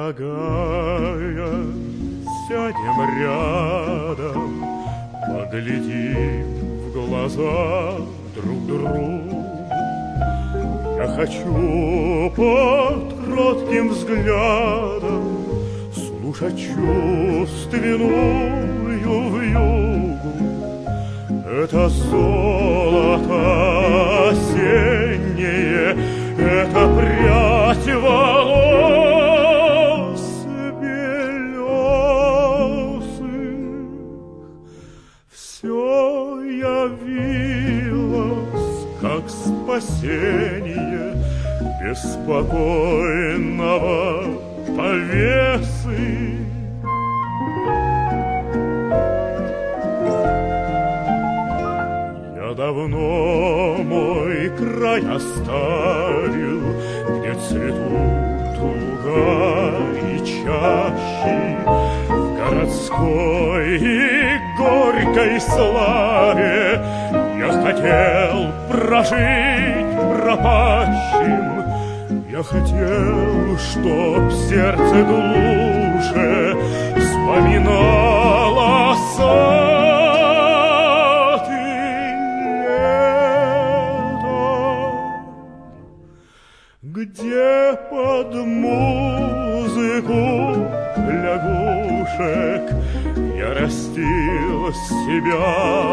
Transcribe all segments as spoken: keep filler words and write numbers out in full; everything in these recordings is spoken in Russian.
Дорогая, сядем рядом, поглядим в глаза друг другу. Я хочу под кротким взглядом слушать чувственную вьюгу. Это золото осеннее, это прядь волос белесых. Все явилось, как спасение беспокойного повесы. Я давно мой край оставил, где цветут луга и чащи. В городской и горькой славе я хотел прожить пропащим. Я хотел, чтоб сердце глуше вспоминало сад и лето, где под музыку лягушек я растил себя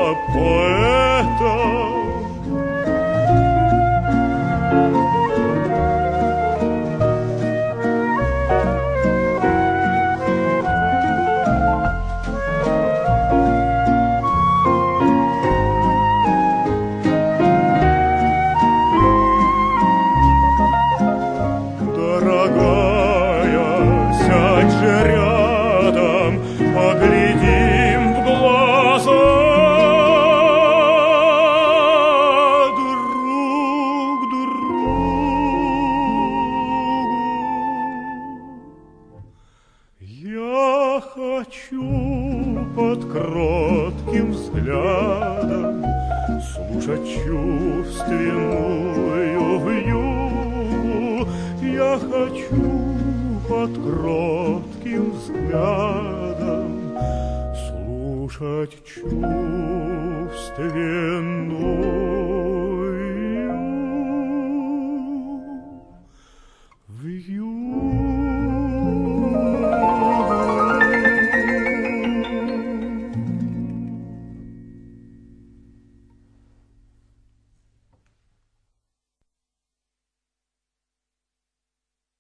поэтом. Поглядим в глаза друг другу. Я хочу под кротким взглядом слушать чувственную вьюгу. Я хочу под кротким взглядом слушать чувственную